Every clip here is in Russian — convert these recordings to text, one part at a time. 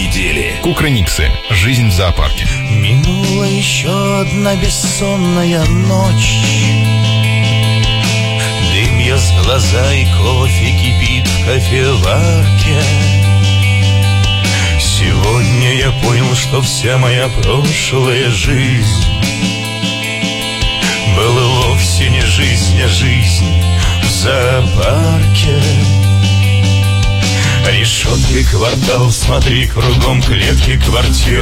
недели. Кукрыниксы. Жизнь в зоопарке. Минула еще одна бессонная ночь. Дым ест глаза и кофе кипит в кофеварке. Сегодня я понял, что вся моя прошлая жизнь была вовсе не жизнь, а жизнь в зоопарке. Решетки, квартал, смотри, кругом клетки квартир.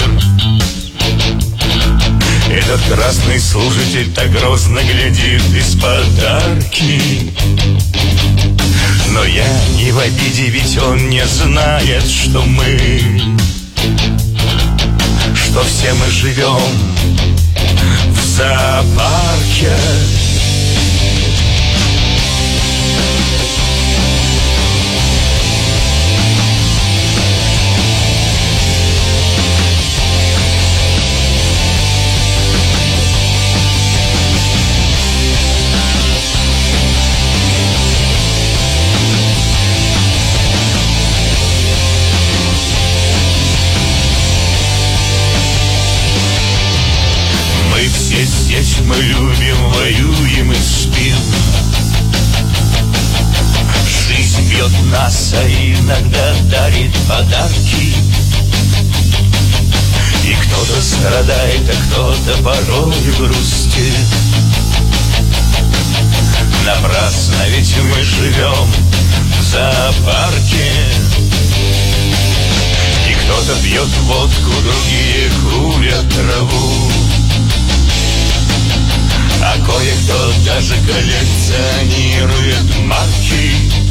Этот красный служитель так грозно глядит из-под арки. Но я не в обиде, ведь он не знает, что все мы живем в зоопарке. Здесь мы любим, воюем и спим. Жизнь бьет нас, а иногда дарит подарки. И кто-то страдает, а кто-то порой грустит. Напрасно, ведь мы живем в зоопарке. И кто-то пьет водку, другие курят траву. А кое-кто даже коллекционирует марки,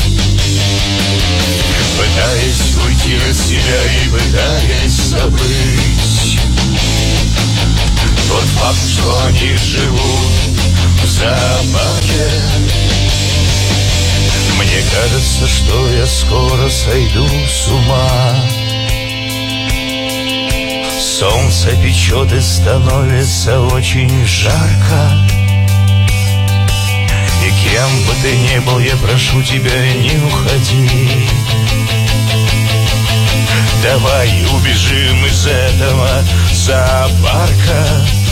пытаясь уйти от себя и пытаясь забыть тот факт, что они живут в зоопарке. Мне кажется, что я скоро сойду с ума. Солнце печет и становится очень жарко. И кем бы ты ни был, я прошу тебя, не уходи. Давай убежим из этого зоопарка.